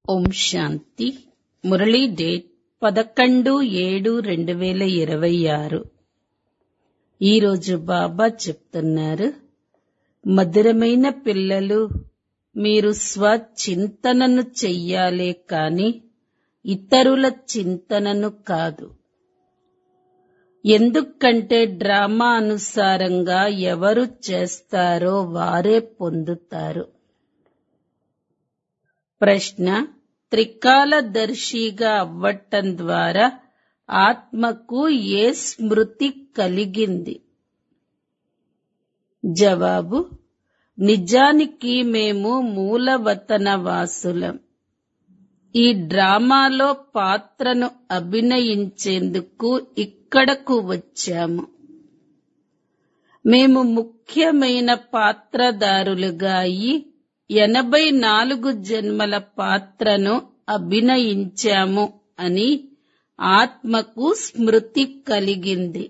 ఓం శాంతి. Murali date 11/7/2026. ఈరోజు బాబా చెప్తున్నారు, మధురమైన పిల్లలు, మీరు స్వచింతనను చెయ్యాలే కాని ఇతరుల చింతనను కాదు. ఎందుకంటే డ్రామా అనుసారంగా ఎవరు చేస్తారో వారే పొందుతారు. ప్రశ్న: త్రికాలదర్శిగా అవ్వటం ద్వారా ఆత్మకు ఏ స్మృతి కలిగింది? జవాబు: నిజానికి మేము మూలవతన వాసులం. ఈ డ్రామాలో పాత్రను అభినయించేందుకు ఇక్కడకు వచ్చాము. మేము ముఖ్యమైన పాత్రధారులుగా అయి 84 జన్మల పాత్రను అభినయించాము అని ఆత్మకు స్మృతి కలిగింది.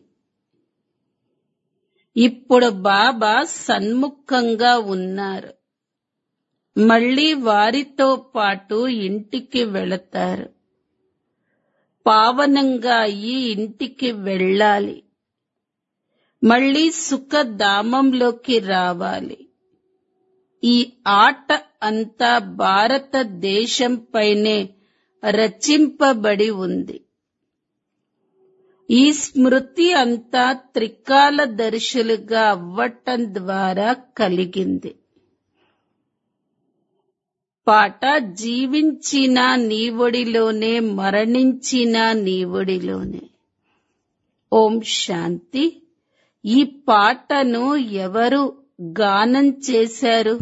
ఇప్పుడు బాబా సన్ముఖంగా ఉన్నారు. మళ్ళీ వారితో పాటు ఇంటికి వెళతారు. పావనంగా అయి ఇంటికి వెళ్ళాలి. మళ్ళీ సుఖధామంలోకి రావాలి. ఈ ఆట అంతా భారతదేశంపైనే రచింపబడి ఉంది. ఈ స్మృతి అంతా త్రికాలదర్శులుగా అవ్వటం ద్వారా కలిగింది. పాట: జీవించిన నీవొడిలోనే, మరణించిన నీవొడిలోనే. ఓం శాంతి. ఈ పాటను ఎవరు గానం చేశారు?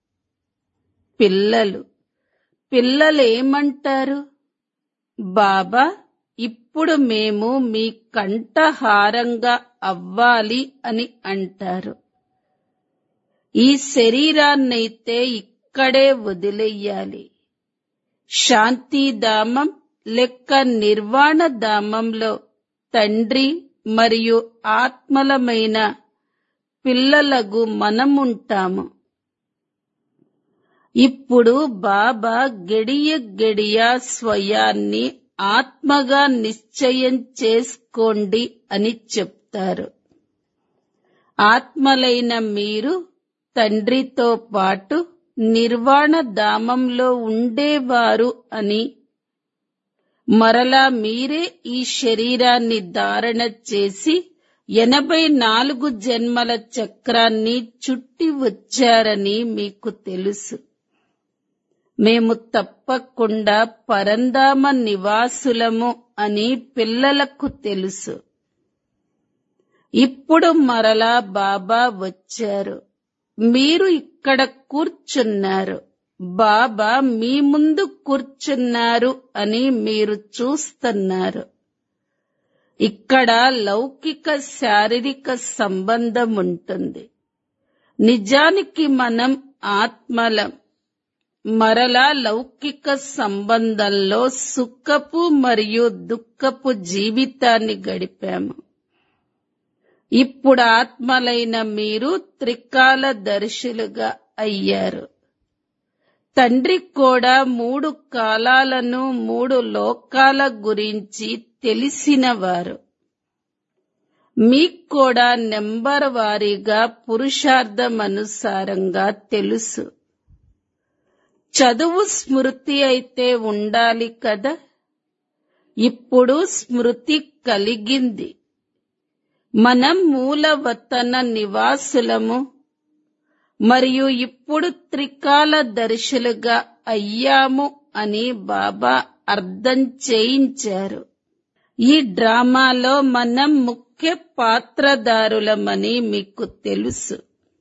పిల్లలేమంటారు? బాబా, ఇప్పుడు మేము మీ కంఠహారంగా అవ్వాలి అని అంటారు. ఈ శరీరాన్నైతే ఇక్కడే వదిలేయాలి. శాంతిధామం లేక నిర్వాణధామంలో తండ్రి మరియు ఆత్మలమైన పిల్లలగు మనముంటాము. ఇప్పుడు బాబా గడియ గడియ స్వయాన్ని ఆత్మగా నిశ్చయం చేసుకోండి అని చెప్తారు. ఆత్మలైన మీరు తండ్రితో పాటు నిర్వాణధామంలో ఉండేవారు అని, మరలా మీరే ఈ శరీరాన్ని ధారణ చేసి 84 జన్మల చక్రాన్ని చుట్టి వచ్చారని మీకు తెలుసు. మేము తప్పకుండా పరంధామ నివాసులము అని పిల్లలకు తెలుసు. ఇప్పుడు మరలా బాబా వచ్చారు. మీరు ఇక్కడ కూర్చున్నారు. బాబా మీ ముందు కూర్చున్నారు అని మీరు చూస్తున్నారు. ఇక్కడ లౌకిక శారీరక సంబంధం ఉంటుంది. నిజానికి మనం ఆత్మలం. మరలా లౌకిక సంబంధంలో సుఖపు మరియు దుఃఖపు జీవితాన్ని గడిపాము. ఇప్పుడు ఆత్మలైన మీరు త్రికాలదర్శులుగా అయ్యారు. తండ్రి కూడా 3 కాలాలను 3 లోకాల గురించి తెలిసినవారు. మీకు కూడా నెంబర్ వారీగా పురుషార్థమనుసారంగా తెలుసు. చదువు స్మృతి అయితే ఉండాలి కదా. ఇప్పుడు స్మృతి కలిగింది. మనం మూలవతన నివాసులము మరియు ఇప్పుడు త్రికాలదర్శులుగా అయ్యాము అని బాబా అర్థం చేయించారు. ఈ డ్రామాలో మనం ముఖ్య పాత్రధారులమని మీకు తెలుసు.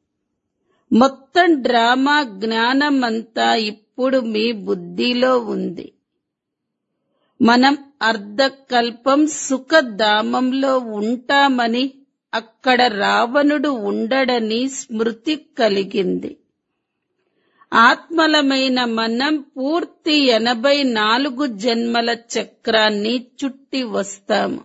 మొత్తం డ్రామా జ్ఞానమంతా ఇప్పుడు మీ బుద్ధిలో ఉంది. మనం అర్ధకల్పం సుఖధామంలో ఉంటామని, అక్కడ రావణుడు ఉండడని స్మృతి కలిగింది. ఆత్మలమైన మనం పూర్తి 84 జన్మల చక్రాన్ని చుట్టి వస్తాము.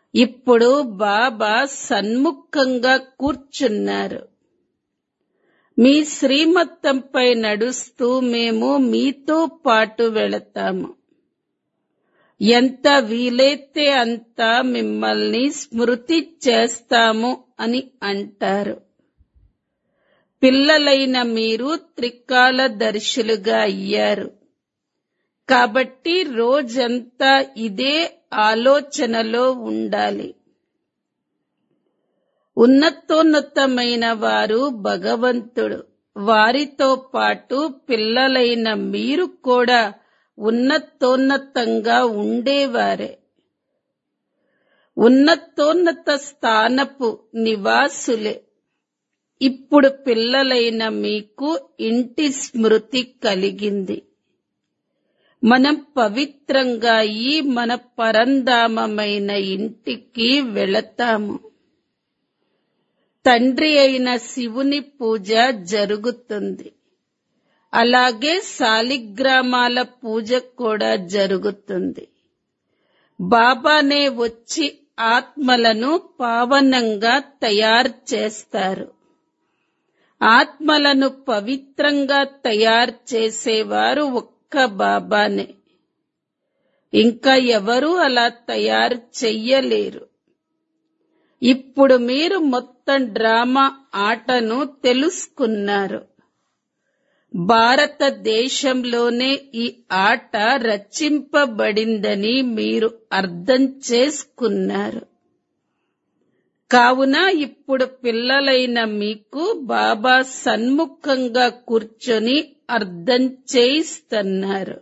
ఇప్పుడు బాబా సన్ముఖంగా కూర్చున్నారు. మీ శ్రీమతంపై నడుస్తూ మేము మీతో పాటు వెళతాము. ఎంత వీలైతే అంత మిమ్మల్ని స్మృతి చేస్తాము అని అంటారు. పిల్లలైన మీరు త్రికాలదర్శులుగా అయ్యారు. కాబట్టి రోజంతా ఇదే ఆలోచనలో ఉండాలి. ఉన్నతోన్నతమైన వారు భగవంతుడు. వారితో పాటు పిల్లలైన మీరు కూడా ఉన్నతోన్నతంగా ఉండేవారే. ఉన్నతోన్నత స్థానపు నివాసులే. ఇప్పుడు పిల్లలైన మీకు ఇంటి స్మృతి కలిగింది. మనం పవిత్రంగా ఈ మన పరంధామమైన ఇంటికి వెళతాము. తండ్రి అయిన శివుని పూజ జరుగుతుంది. అలాగే శాలిగ్రామాల పూజ కూడా జరుగుతుంది. బాబానే వచ్చి ఆత్మలను పావనంగా తయారు చేస్తారు. ఆత్మలను పవిత్రంగా తయారు చేసేవారు ఒక్క బాబానే. ఇంకా ఎవరూ అలా తయారు చెయ్యలేరు. ఇప్పుడు మీరు మొత్తం డ్రామా ఆటను తెలుసుకున్నారు. భారతదేశంలోనే ఈ ఆట రచింపబడిందని మీరు అర్థం చేసుకున్నారు. కావున ఇప్పుడు పిల్లలైన మీకు బాబా సన్ముఖంగా కూర్చొని అర్థం చేయిస్తున్నారు.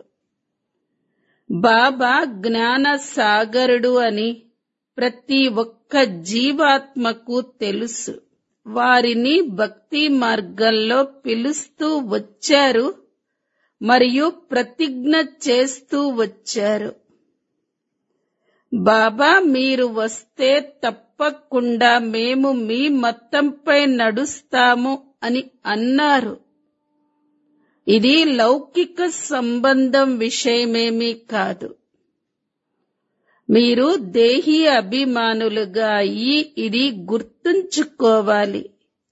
బాబా జ్ఞాన సాగరుడు అని ప్రతి ఒక్క జీవాత్మకు తెలుసు. వారిని భక్తి మార్గంలో పిలుస్తూ వచ్చారు మరియు ప్రతిజ్ఞ చేస్తూ వచ్చారు. బాబా మీరు వస్తే తప్పకుండా మేము మీ మతంపై నడుస్తాము అని అన్నారు. ఇది లౌకిక సంబంధం విషయమేమీ కాదు. మీరు దేహీ అభిమానులుగా అయ్యి ఇది గుర్తుంచుకోవాలి.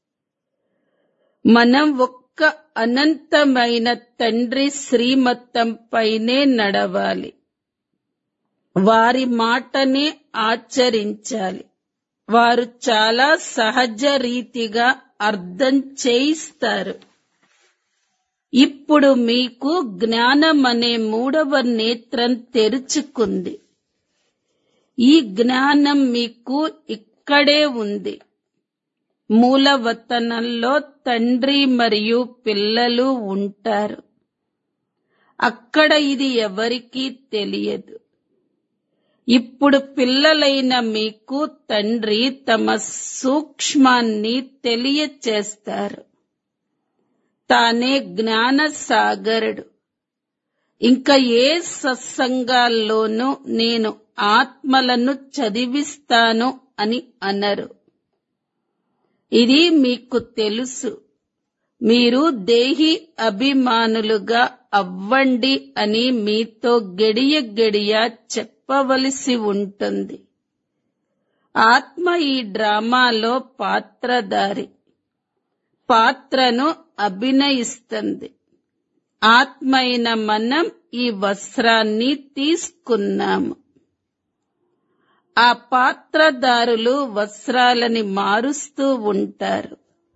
మనం ఒక్క అనంతమైన తండ్రి శ్రీమతంపైనే నడవాలి. వారి మాటనే ఆచరించాలి. వారు చాలా సహజ రీతిగా అర్థం చేయిస్తారు. ఇప్పుడు మీకు జ్ఞానం అనే 3వ నేత్రం తెరుచుకుంది. ఈ జ్ఞానం మీకు ఇక్కడే ఉంది. మూలవతనంలో తండ్రి మరియు పిల్లలు ఉంటారు. అక్కడ ఇది ఎవరికీ తెలియదు. ఇప్పుడు పిల్లలైన మీకు తండ్రి తమ సూక్ష్మాన్ని తెలియచేస్తారు. తానే జ్ఞాన సాగరుడు. ఇంకా ఏ సత్సంగాల్లోనూ నేను ఆత్మలను చదివిస్తాను అని అనరు. ఇది మీకు తెలుసు. మీరు దేహి అభిమానులుగా అవ్వండి అని మీతో గడియ గడియ చెప్పవలసి ఉంటుంది. ఆత్మ ఈ డ్రామాలో పాత్రధారి. పాత్రను అభినయిస్తుంది. ఆత్మ అయిన మనం ఈ వస్త్రాన్ని తీసుకున్నాము. ఆ పాత్రధారులు వస్త్రాలని మారుస్తూ ఉంటారు.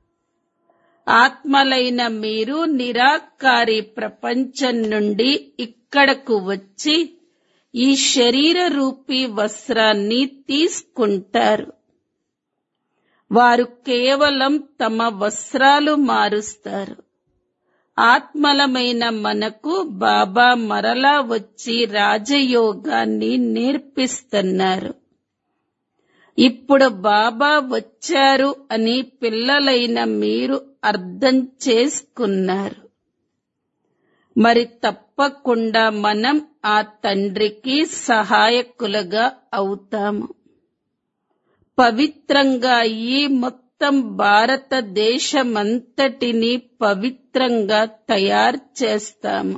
ఆత్మలైన మీరు నిరాకారి ప్రపంచం నుండి ఇక్కడకు వచ్చి ఈ శరీర రూపీ వస్త్రాన్ని తీసుకుంటారు. వారు కేవలం తమ వస్త్రాలు మారుస్తారు. ఆత్మలమైన మనకు బాబా మరలా వచ్చి రాజయోగాన్ని నేర్పిస్తున్నారు. ఇప్పుడు బాబా వచ్చారు అని పిల్లలైన మీరు అర్థం చేసుకున్నారు. మరి తప్పకుండా మనం ఆ తండ్రికి సహాయకులుగా అవుతాము. పవిత్రంగా ఈ మొత్తం భారతదేశమంతటిని పవిత్రంగా తయారు చేస్తాము.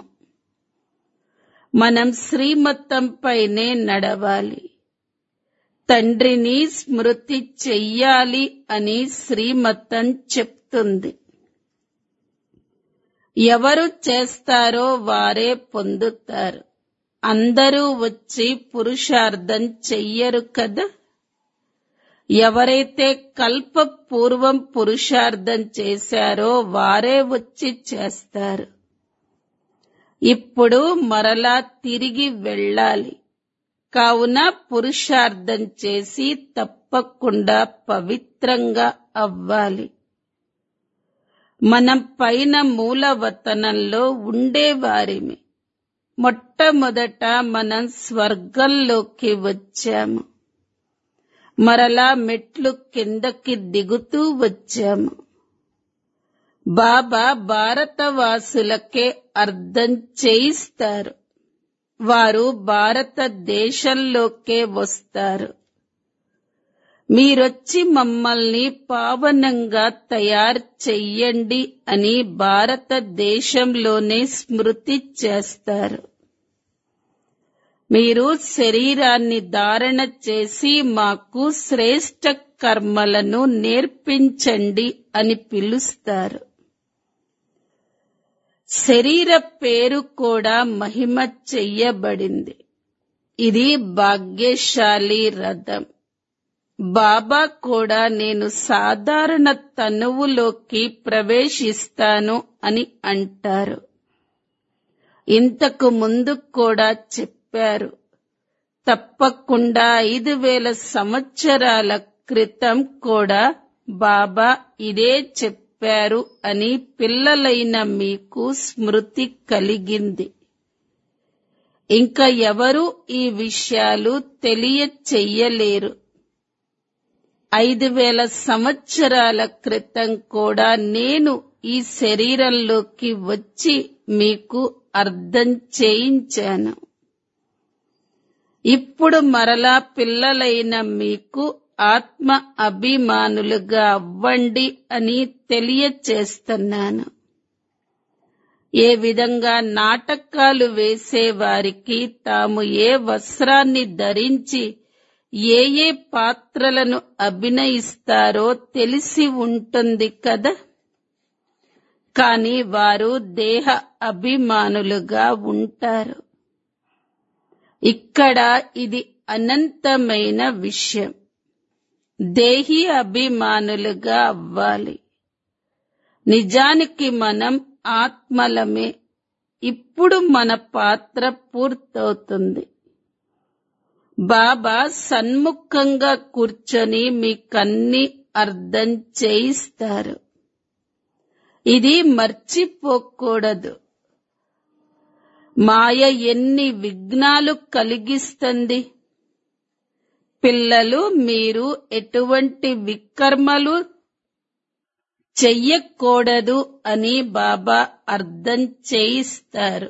మనం శ్రీమతంపైనే నడవాలి. తండ్రిని స్మృతి చెయ్యాలి అని శ్రీమతం చెప్తుంది. ఎవరు చేస్తారో వారే పొందుతారు. అందరూ వచ్చి పురుషార్థం చెయ్యరు కదా. ఎవరైతే కల్పపూర్వం పురుషార్థం చేశారో వారే వచ్చి చేస్తారు. ఇప్పుడు మరలా తిరిగి వెళ్ళాలి. కావున పురుషార్థం చేసి తప్పకుండా పవిత్రంగా అవ్వాలి. మనం పైన మూలవతనంలో ఉండేవారిమి. మొట్టమొదట మనం స్వర్గంలోకి వచ్చాము. మరలా మెట్లు కిందకి దిగుతూ వచ్చాము. బాబా భారతవాసులకే అర్థం చేయిస్తారు. వారు భారతదేశంలోకే వస్తారు. మీరొచ్చి మమ్మల్ని పావనంగా తయారు చెయ్యండి అని భారతదేశంలోనే స్మృతి చేస్తారు. మీరు శరీరాన్ని ధారణ చేసి మాకు శ్రేష్ఠ కర్మలను నేర్పించండి అని పిలుస్తారు. శరీర పేరు కూడా మహిమ చెయ్యబడింది. ఇది భాగ్యశాలి రథం. బాబా కూడా నేను సాధారణ తనువులోకి ప్రవేశిస్తాను అని అంటారు. ఇంతకు ముందు కూడా చెప్పారు. తప్పకుండా 5000 సంవత్సరాల క్రితం కూడా బాబా ఇదే చెప్పారు అని పిల్లలైన మీకు స్మృతి కలిగింది. ఇంకా ఎవరు ఈ విషయాలు తెలియచెయ్యలేరు. 5000 సంవత్సరాల క్రితం కూడా నేను ఈ శరీరంలోకి వచ్చి మీకు అర్థం చేయించాను. ఇప్పుడు మరలా పిల్లలైన మీకు ఆత్మ అభిమానులుగా అవ్వండి అని తెలియచేస్తున్నాను. ఏ విధంగా నాటకాలు వేసేవారికి తాము ఏ వస్త్రాన్ని ధరించి ఏ ఏ పాత్రలను అభినయిస్తారో తెలిసి ఉంటుంది కదా. కాని వారు దేహ అభిమానులుగా ఉంటారు. ఇక్కడ ఇది అనంతమైన విషయం. దేహి అభిమానులుగా అవ్వాలి. నిజానికి మనం ఆత్మలమే. ఇప్పుడు మన పాత్ర పూర్తవుతుంది. బాబా సన్ముఖంగా కూర్చొని మీకన్నీ అర్థం చేయిస్తారు. ఇది మర్చిపోకూడదు. మాయ ఎన్ని విఘ్నాలు కలిగిస్తుంది. పిల్లలు, మీరు ఎటువంటి వికర్మలు చెయ్యకూడదు అని బాబా అర్థం చేయిస్తారు.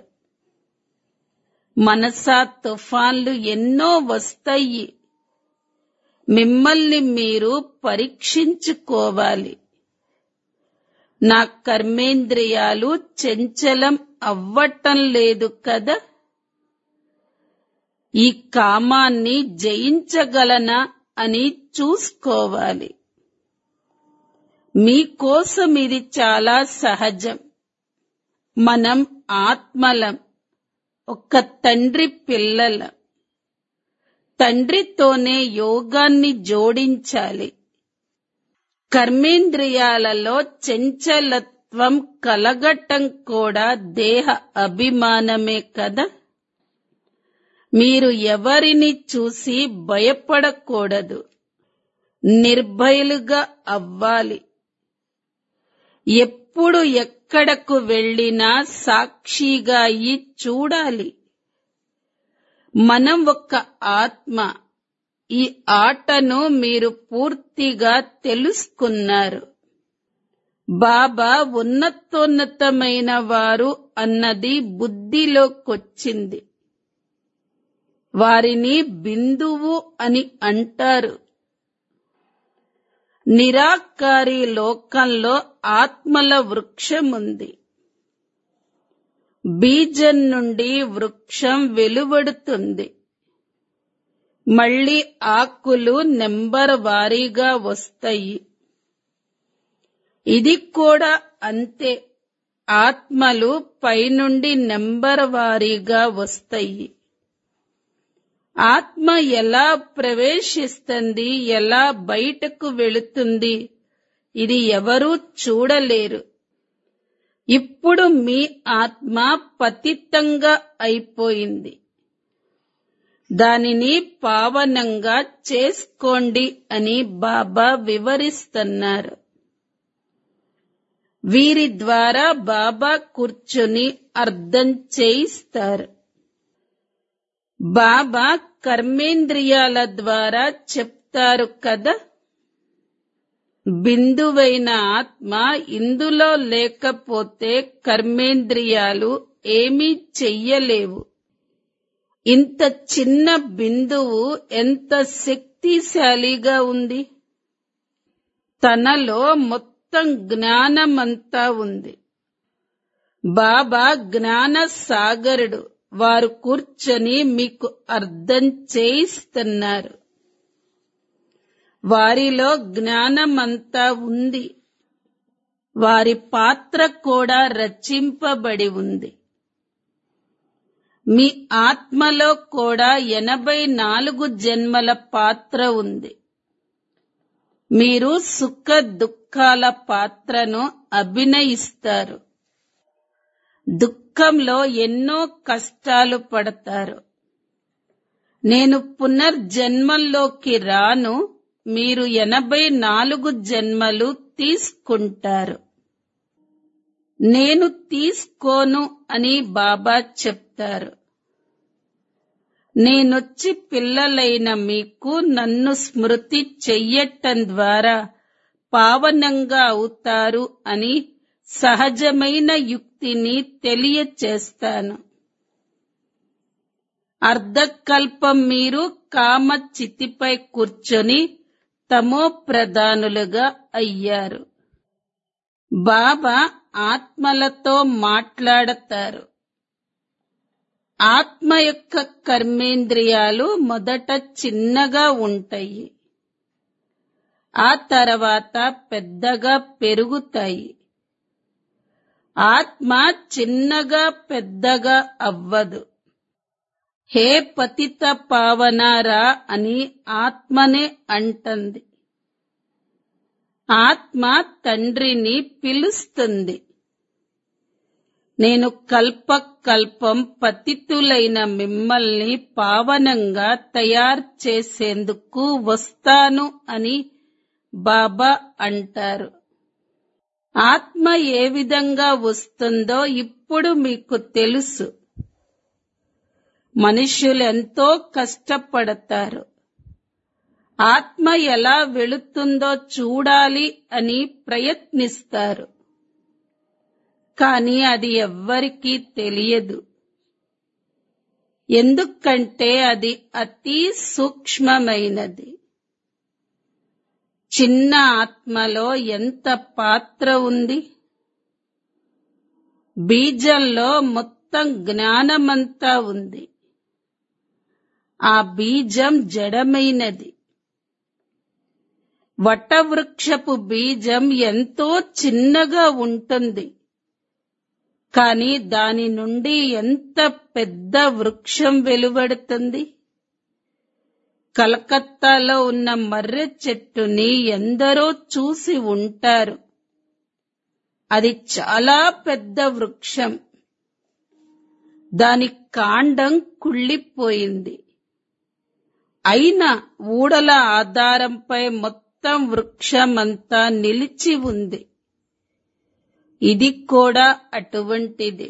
మనసా తుఫాన్లు ఎన్నో వస్తాయి. మిమ్మల్ని మీరు పరీక్షించుకోవాలి. నా కర్మేంద్రియాలు చంచలం అవ్వటం లేదు కదా. ఈ కామాన్ని జయించగలనా అని చూసుకోవాలి. మీకోసం ఇది చాలా సహజం. మనం ఆత్మలం, ఒక్క తండ్రి పిల్లలం. తండ్రితోనే యోగాన్ని జోడించాలి. కర్మేంద్రియాలలో చంచలత్వం కలగటం కూడా దేహ అభిమానమే కదా. మీరు ఎవరిని చూసి భయపడకూడదు. నిర్భయులుగా అవ్వాలి. ఎప్పుడు ఎక్కడకు వెళ్ళినా సాక్షిగా అయి చూడాలి. మనం ఒక ఆత్మ. ఈ ఆటను మీరు పూర్తిగా తెలుసుకున్నారు. బాబా ఉన్నతోన్నతమైన వారు అన్నది బుద్ధిలోకొచ్చింది. వారిని బిందువు అని అంటారు. నిరాకారి లోకంలో ఆత్మల వృక్షముంది. బీజం నుండి వృక్షం వెలువడుతుంది. మళ్ళీ ఆకులు నెంబర్ వారీగా వస్తాయి. ఇది కూడా అంతే. ఆత్మలు పైనుండి నెంబర్ వారీగా వస్తాయి. ఆత్మ ఎలా ప్రవేశిస్తుంది, ఎలా బయటకు వెళుతుంది, ఇది ఎవరూ చూడలేరు. ఇప్పుడు మీ ఆత్మ పతితంగా అయిపోయింది. దానిని పావనంగా చేసుకోండి అని బాబా వివరిస్తున్నారు. వీరి ద్వారా బాబా కూర్చుని అర్థం చేయిస్తారు. బాబా కర్మేంద్రియాల ద్వారా చెప్తారు కదా, బిందువైన ఆత్మ ఇందులో లేకపోతే కర్మేంద్రియాలు ఏమీ చెయ్యలేవు. ఇంత చిన్న బిందువు ఎంత శక్తిశాలిగా ఉంది. తనలో మొత్తం జ్ఞానమంతా ఉంది. బాబా జ్ఞాన సాగరుడు. వారు కూర్చొని మీకు అర్థం చేయిస్తున్నారు. వారిలో జ్ఞానమంతా ఉంది. వారి పాత్ర కూడా రచింపబడి ఉంది. మీ ఆత్మలో కూడా 84 జన్మల పాత్ర ఉంది. మీరు సుఖ దుఃఖాల పాత్రను అభినయిస్తారు. దుఃఖంలో ఎన్నో కష్టాలు పడతారు. నేను పునర్జన్మల్లోకి రాను, మీరు 84 జన్మలు తీసుకుంటారు. నేను తీసుకోను అని బాబా చెప్తారు. నేనొచ్చి పిల్లలైన మీకు నన్ను స్మృతి చెయ్యటం ద్వారా పావనంగా అవుతారు అని సహజమైన యుక్తిని తెలియచేస్తాను. అర్ధకల్పం మీరు కామ చితిపై కూర్చొని తమో ప్రధానులుగా అయ్యారు. బాబా ఆత్మలతో మాట్లాడతారు. ఆత్మ యొక్క కర్మేంద్రియాలు మొదట చిన్నగా ఉంటాయి. ఆ తర్వాత పెద్దగా పెరుగుతాయి. ఆత్మ చిన్నగా పెద్దగా అవ్వదు. హే పతిత పావనారా అని ఆత్మనే అంటుంది. ఆత్మ తండ్రిని పిలుస్తుంది. నేను కల్పకల్పం పతితులైన మిమ్మల్ని పావనంగా తయారు చేసేందుకు వస్తాను అని బాబా అంటారు. ఆత్మ ఏ విధంగా వస్తుందో ఇప్పుడు మీకు తెలుసు. మనుష్యులెంతో కష్టపడతారు. ఆత్మ ఎలా వెళుతుందో చూడాలి అని ప్రయత్నిస్తారు. కానీ అది ఎవ్వరికీ తెలియదు. ఎందుకంటే అది అతి సూక్ష్మమైనది. చిన్న ఆత్మలో ఎంత పాత్ర ఉంది. బీజంలో మొత్తం జ్ఞానమంతా ఉంది. ఆ బీజం జడమైనది. వటవృక్షపు బీజం ఎంతో చిన్నగా ఉంటుంది. కానీ దాని నుండి ఎంత పెద్ద వృక్షం వెలువడుతుంది. కలకత్తాలో ఉన్న మర్రె చెట్టుని ఎందరో చూసి ఉంటారు. అది చాలా పెద్ద వృక్షం. దాని కాండం కుళ్ళిపోయింది. అయినా ఊడల ఆధారంపై మొత్తం వృక్షమంతా నిలిచి ఉంది. ఇది కూడా అటువంటిదే.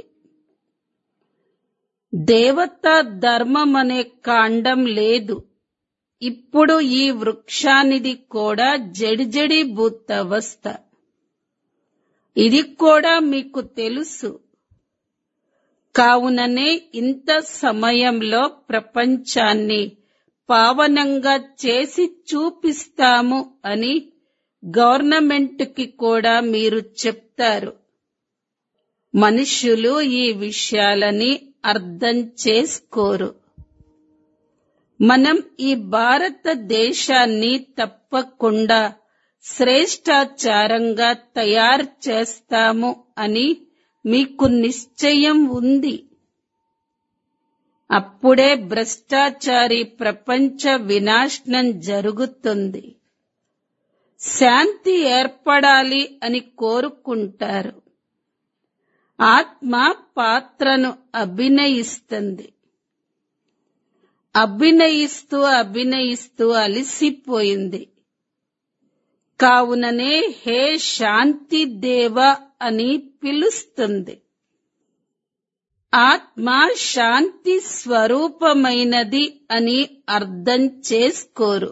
దేవతా ధర్మం అనే కాండం లేదు. ఇప్పుడు ఈ వృక్షానిది కూడా జడిజడిభూత అవస్థ. ఇది కూడా మీకు తెలుసు. కావుననే ఇంత సమయంలో ప్రపంచాన్ని పావనంగా చేసి చూపిస్తాము అని గవర్నమెంట్కి కూడా మీరు చెప్తారు. మనుష్యులు ఈ విషయాలని అర్థం చేసుకోరు. మనం ఈ భారతదేశాన్ని తప్పకుండా శ్రేష్టాచారంగా తయారు చేస్తాము అని మీకు నిశ్చయం ఉంది. అప్పుడే భ్రష్టాచారి ప్రపంచ వినాశనం జరుగుతుంది. శాంతి ఏర్పడాలి అని కోరుకుంటారు. ఆత్మ పాత్రను అభినయిస్తుంది. అభినయిస్తూ అభినయిస్తూ అలసిపోయింది. కావుననే హే శాంతి దేవ అని పిలుస్తుంది. ఆత్మ శాంతి స్వరూపమైనది అని అర్థం చేసుకోరు.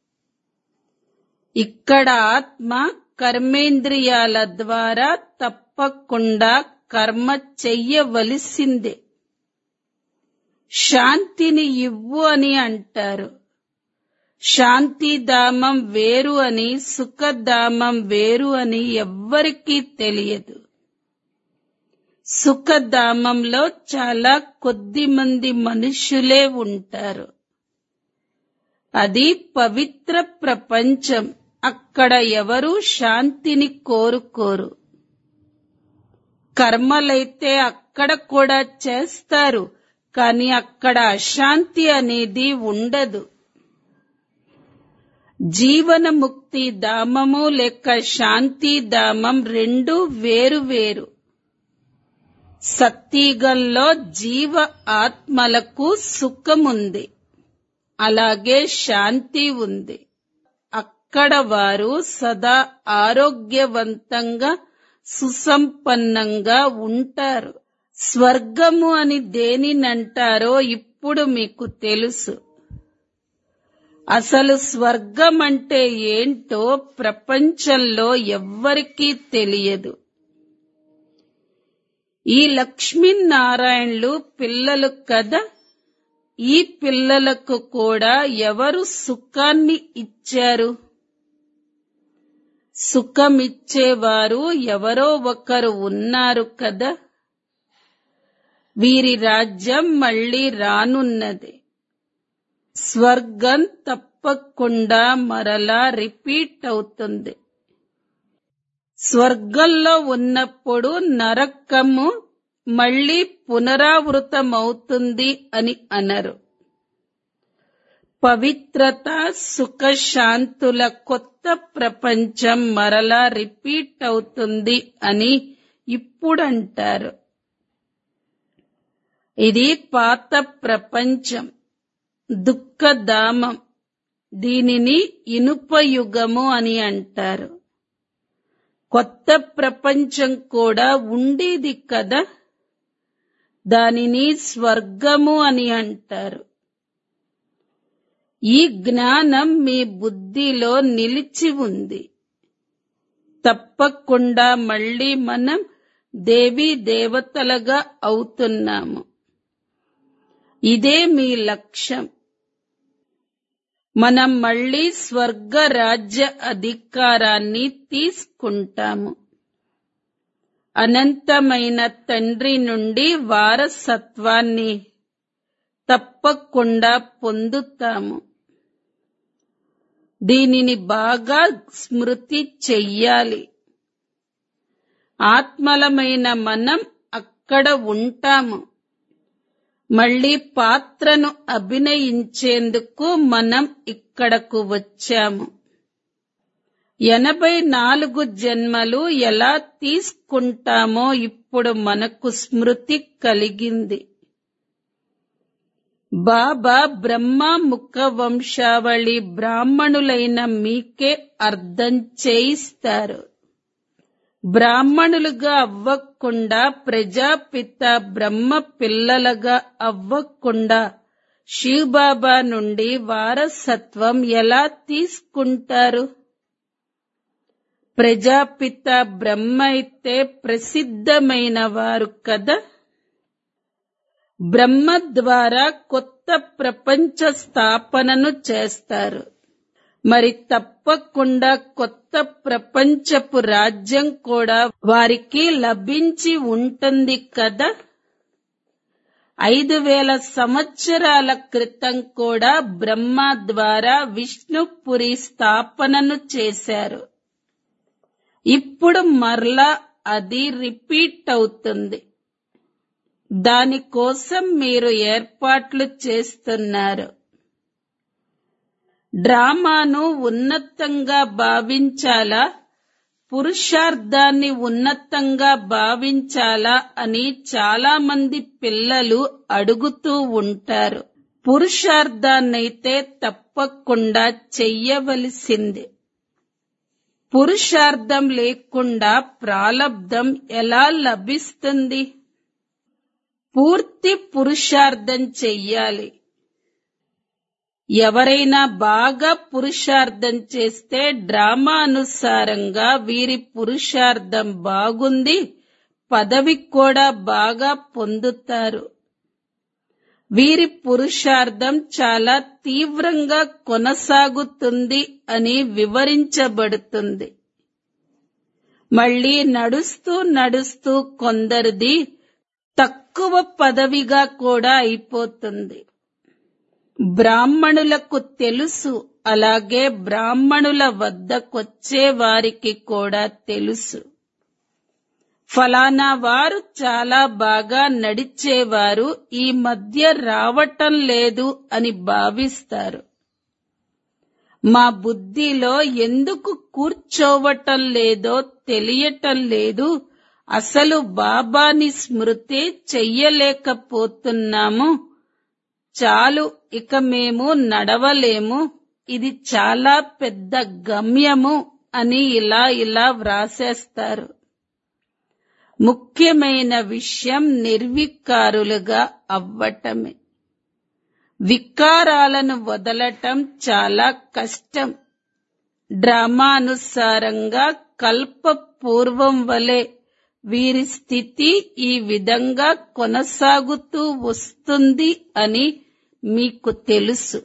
ఇక్కడ ఆత్మ కర్మేంద్రియాల ద్వారా తప్పకుండా కర్మ చెయ్యవలసిందే. శాంతిని ఇవ్వు అని అంటారు. శాంతిధామం వేరు అని, సుఖధామం వేరు అని ఎవ్వరికీ తెలియదు. సుఖధామంలో చాలా కొద్ది మంది మనుష్యులే ఉంటారు. అది పవిత్ర ప్రపంచం. అక్కడ ఎవరూ శాంతిని కోరుకోరు. కర్మలైతే అక్కడ కూడా చేస్తారు, కానీ అక్కడ అశాంతి అనేది ఉండదు. జీవనముక్తి ధామము లేక శాంతి ధామం రెండూ వేరు వేరు. సత్యుగంలో జీవ ఆత్మలకు సుఖముంది, అలాగే శాంతి ఉంది. అక్కడ వారు సదా ఆరోగ్యవంతంగా సుసంపన్నంగా ఉంటారు. స్వర్గము అని దేనినంటారో ఇప్పుడు మీకు తెలుసు. అసలు స్వర్గం అంటే ఏంటో ప్రపంచంలో ఎవ్వరికీ తెలియదు. ఈ లక్ష్మీనారాయణులు పిల్లలు కదా. ఈ పిల్లలకు కూడా ఎవరు సుఖాన్ని ఇచ్చారు? సుఖమిచ్చేవారు ఎవరో ఒకరు ఉన్నారు కదా. వీరి రాజ్యం మళ్ళీ రానున్నది. స్వర్గం తప్పకుండా మరలా రిపీట్ అవుతుంది. స్వర్గంలో ఉన్నప్పుడు నరకము మళ్ళీ పునరావృతమవుతుంది అని అనరు. పవిత్రత, సుఖశాంతుల కొత్త ప్రపంచం మరలా రిపీట్ అవుతుంది అని ఇప్పుడంటారు. ఇది పాత ప్రపంచం, దుఃఖధామం. దీనిని ఇనుపయుగము అని అంటారు. కొత్త ప్రపంచం కూడా ఉండేది కదా, దానిని స్వర్గము అని అంటారు. ఈ జ్ఞానం మీ బుద్ధిలో నిలిచి ఉంది. తప్పకుండా మళ్ళీ మనం దేవీ దేవతలుగా అవుతున్నాము. ఇదే మీ లక్ష్యం. మనం మళ్ళీ స్వర్గ రాజ్య అధికారాన్ని తీసుకుంటాము. అనంతమైన తండ్రి నుండి వారసత్వాన్ని తప్పకుండా పొందుతాము. దీనిని బాగా స్మృతి చెయ్యాలి. ఆత్మలమైన మనం అక్కడ ఉంటాము. మళ్ళీ పాత్రను అభినయించేందుకు మనం ఇక్కడకు వచ్చాము. 84 జన్మలు ఎలా తీసుకుంటామో ఇప్పుడు మనకు స్మృతి కలిగింది. బాబా బ్రహ్మ ముఖ వంశావళి బ్రాహ్మణులైన మీకే అర్థం చేయిస్తారు. బ్రాహ్మణులుగా అవ్వకుండా, ప్రజాపిత బ్రహ్మ పిల్లలుగా అవ్వకుండా శివబాబా నుండి వారసత్వం ఎలా తీసుకుంటారు? ప్రజాపిత బ్రహ్మ అయితే ప్రసిద్ధమైన వారు కదా. బ్రహ్మ ద్వారా కొత్త ప్రపంచ స్థాపనను చేస్తారు. మరి తప్పకుండా కొత్త ప్రపంచపు రాజ్యం కూడా వారికి లభించి ఉంటుంది కదా. 5000 సంవత్సరాల క్రితం కూడా బ్రహ్మ ద్వారా విష్ణుపురి స్థాపనను చేశారు. ఇప్పుడు మరలా అది రిపీట్ అవుతుంది. దానికోసం మీరు ఏర్పాట్లు చేస్తున్నారు. డ్రామాను ఉన్నతంగా భావించాలా, పురుషార్థాన్ని ఉన్నతంగా భావించాలా అని చాలా మంది పిల్లలు అడుగుతూ ఉంటారు. పురుషార్థాన్నైతే తప్పకుండా చెయ్యవలసిందే. పురుషార్థం లేకుండా ప్రాలబ్ధం ఎలా లభిస్తుంది? పూర్తి పురుషార్థం చెయ్యాలి. ఎవరైనా బాగా పురుషార్థం చేస్తే డ్రామా అనుసారంగా వీరి పురుషార్థం బాగుంది, పదవి కూడా బాగా పొందుతారు. వీరి పురుషార్థం చాలా తీవ్రంగా కొనసాగుతుంది అని వివరించబడుతుంది. మళ్ళీ నడుస్తూ నడుస్తూ కొందరిది తక్కువ పదవిగా కూడా అయిపోతుంది. బ్రాహ్మణులకు తెలుసు, అలాగే బ్రాహ్మణుల వద్దకొచ్చే వారికి కూడా తెలుసు. ఫలానా వారు చాలా బాగా నడిచేవారు ఈ మధ్య రావటం లేదు అని భావిస్తారు. మా బుద్ధిలో ఎందుకు కూర్చోవటం లేదో తెలియటం లేదు, అసలు బాబాని స్మృతి చెయ్యలేకపోతున్నాము, చాలు ఇక మేము నడవలేము, ఇది చాలా పెద్ద గమ్యము అని ఇలా వ్రాసేస్తారు. ముఖ్యమైన విషయం నిర్వికారులుగా అవ్వటమే. వికారాలను వదలటం చాలా కష్టం. డ్రామానుసారంగా కల్పపూర్వం వలె వీరి స్థితి ఈ విధంగా కొనసాగుతూ వస్తుంది అని మీకు తెలుసు.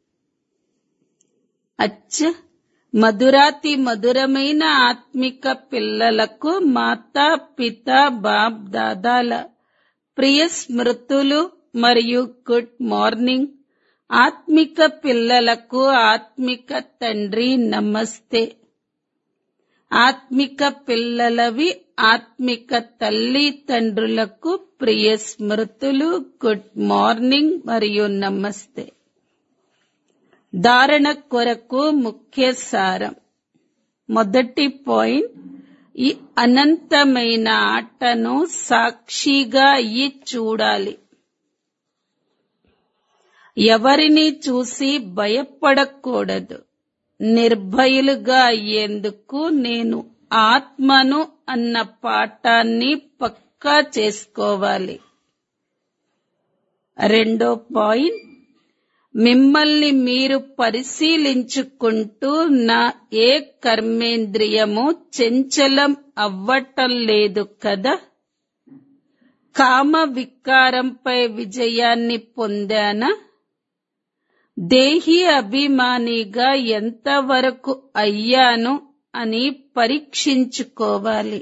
అచ్చా, మధురాతి మధురమైన ఆత్మిక పిల్లలకు మాతా పిత బాప్ దాదాల ప్రియ స్మృతులు మరియు గుడ్ మార్నింగ్. ఆత్మిక పిల్లలకు ఆత్మిక తండ్రి నమస్తే. ఆత్మిక పిల్లలవి ఆత్మిక తల్లి తండ్రులకు ప్రియ స్మృతులు, గుడ్ మార్నింగ్ మరియు నమస్తే. ధారణ కొరకు ముఖ్య సారం. మొదటి పాయింట్, ఈ అనంతమైన ఆటను సాక్షిగా అయ్యి చూడాలి. ఎవరిని చూసి భయపడకూడదు. నిర్భయులుగా అయ్యేందుకు నేను ఆత్మను అన్న పాఠాన్ని పక్కా చేసుకోవాలి. రెండో పాయింట్, మిమ్మల్ని మీరు పరిశీలించుకుంటూ నా ఏ కర్మేంద్రియము చంచలం అవ్వటం లేదు కదా, కామ వికారంపై విజయాన్ని పొందానా, దేహి అభిమానిగా ఎంతవరకు అయ్యాను అని పరీక్షించుకోవాలి.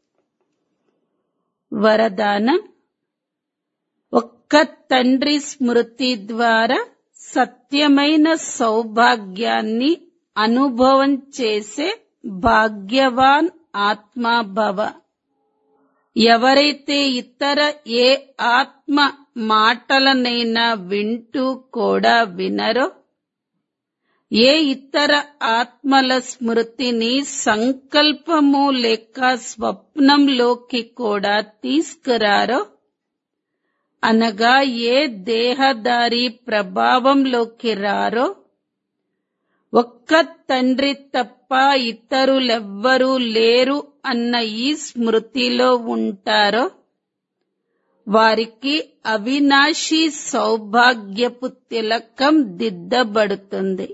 వరదానం, ఒక్క తండ్రి స్మృతి ద్వారా సత్యమైన సౌభాగ్యాన్ని అనుభవం చేసే భాగ్యవాన్ ఆత్మాభవ. ఎవరైతే ఇతర ఏ ఆత్మ మాటలనైనా వింటూ కూడా వినరో, ఏ ఇతర ఆత్మల స్మృతిని సంకల్పము లేక స్వప్నంలోకి కూడా తీసుకురారో, అనగా ఏ దేహదారి ప్రభావంలోకి రారో, ఒక్క తండ్రి తప్ప ఇతరులెవ్వరూ లేరు అన్న ఈ స్మృతిలో ఉంటారో, వారికి అవినాశీ సౌభాగ్యపు తిలకం దిద్దబడుతుంది.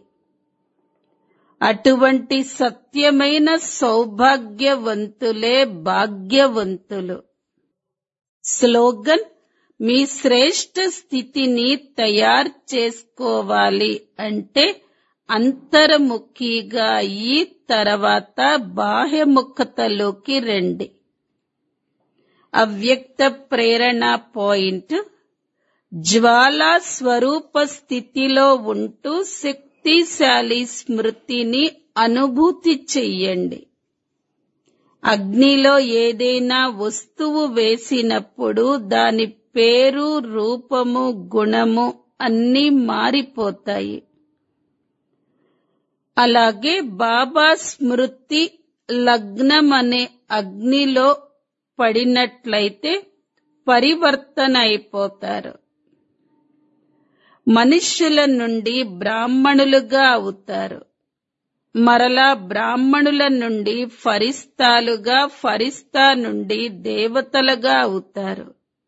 అటువంటి సత్యమైన సౌభాగ్యవంతులే భాగ్యవంతులు. స్లోగన్, మీ శ్రేష్ఠ స్థితిని తయారు చేసుకోవాలి అంటే అంతర్ముఖిగా అయ్యి తర్వాత బాహ్యముఖతలోకి రండి. అవ్యక్త ప్రేరణ పాయింట్, జ్వాలా స్వరూప స్థితిలో ఉంటూ శక్తిశాలి స్మృతిని అనుభూతి చెయ్యండి. అగ్నిలో ఏదైనా వస్తువు వేసినప్పుడు దాని పేరు, రూపము, గుణము అన్నీ మారిపోతాయి. అలాగే బాబా స్మృతి లగ్నం అనే అగ్నిలో పడినట్లయితే పరివర్తన అయిపోతారు. మనుష్యుల నుండి బ్రాహ్మణులుగా అవుతారు. మరలా బ్రాహ్మణుల నుండి ఫరిస్తాలుగా, ఫరిస్తా నుండి దేవతలుగా అవుతారు.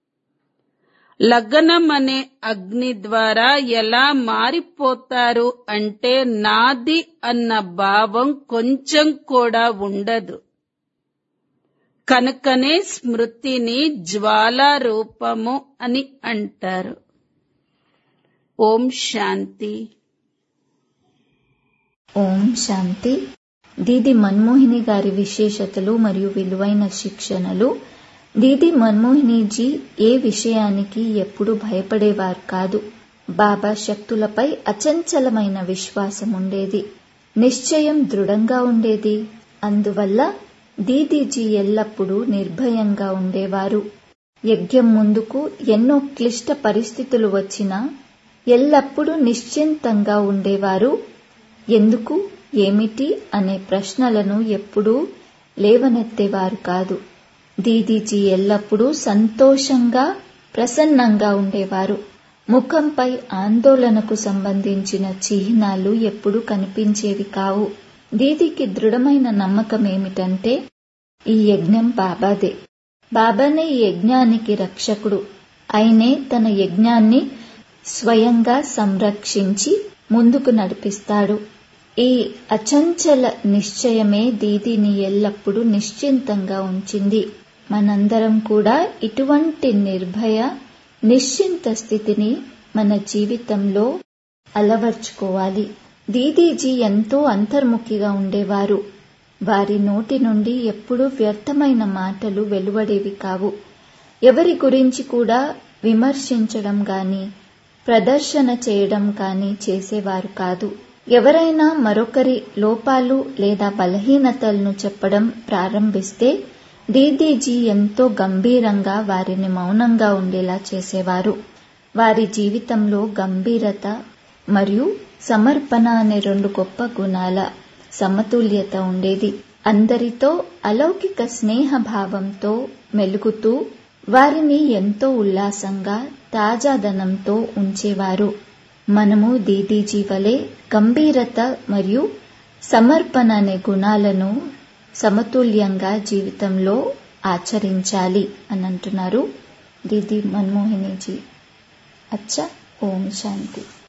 లగ్నం అనే అగ్ని ద్వారా ఎలా మారిపోతారు అంటే నాది అన్న భావం కొంచెం కూడా ఉండదు. కనుకనే స్మృతిని జ్వాలా రూపము అని అంటారు. ఓం శాంతి. ఓం శాంతి. దీది మన్మోహిని గారి విశేషతలు మరియు విలువైన శిక్షణలు. దీది మన్మోహినీజీ ఏ విషయానికి ఎప్పుడూ భయపడేవారు కాదు. బాబా శక్తులపై అచంచలమైన విశ్వాసం ఉండేది. నిశ్చయం దృఢంగా ఉండేది. అందువల్ల దీదీజీ ఎల్లప్పుడూ నిర్భయంగా ఉండేవారు. యజ్ఞం ముందుకు ఎన్నో క్లిష్ట పరిస్థితులు వచ్చినా ఎల్లప్పుడూ నిశ్చింతంగా ఉండేవారు. ఎందుకు, ఏమిటి అనే ప్రశ్నలను ఎప్పుడూ లేవనెత్తేవారు కాదు. దీదీజీ ఎల్లప్పుడూ సంతోషంగా, ప్రసన్నంగా ఉండేవారు. ముఖంపై ఆందోళనకు సంబంధించిన చిహ్నాలు ఎప్పుడూ కనిపించేవి కావు. దీదీకి దృఢమైన నమ్మకం ఏమిటంటే ఈ యజ్ఞం బాబాదే. బాబానే ఈ యజ్ఞానికి రక్షకుడు. ఆయనే తన యజ్ఞాన్ని స్వయంగా సంరక్షించి ముందుకు నడిపిస్తాడు. ఈ అచంచల నిశ్చయమే దీదీని ఎల్లప్పుడూ నిశ్చింతంగా ఉంచింది. మనందరం కూడా ఇటువంటి నిర్భయ, నిశ్చింత స్థితిని మన జీవితంలో అలవర్చుకోవాలి. దీదీజీ ఎంతో అంతర్ముఖిగా ఉండేవారు. వారి నోటి నుండి ఎప్పుడూ వ్యర్థమైన మాటలు వెలువడేవి కావు. ఎవరి గురించి కూడా విమర్శించడం గాని, ప్రదర్శన చేయడం కానీ చేసేవారు కాదు. ఎవరైనా మరొకరి లోపాలు లేదా బలహీనతలను చెప్పడం ప్రారంభిస్తే దీదీజీ ఎంతో గంభీరంగా వారిని మౌనంగా ఉండేలా చేసేవారు. వారి జీవితంలో గంభీరత మరియు సమర్పణ అనే రెండు గొప్ప గుణాల సమతుల్యత ఉండేది. అందరితో అలౌకిక స్నేహభావంతో మెలుగుతూ వారిని ఎంతో ఉల్లాసంగా, తాజాదనంతో ఉంచేవారు. మనము దీదీజీ వలె గంభీరత మరియు సమర్పణ అనే గుణాలను సమతుల్యంగా జీవితంలో ఆచరించాలి అని అంటున్నారు దీది మన్మోహినీజీ. అచ్చా. ఓం శాంతి.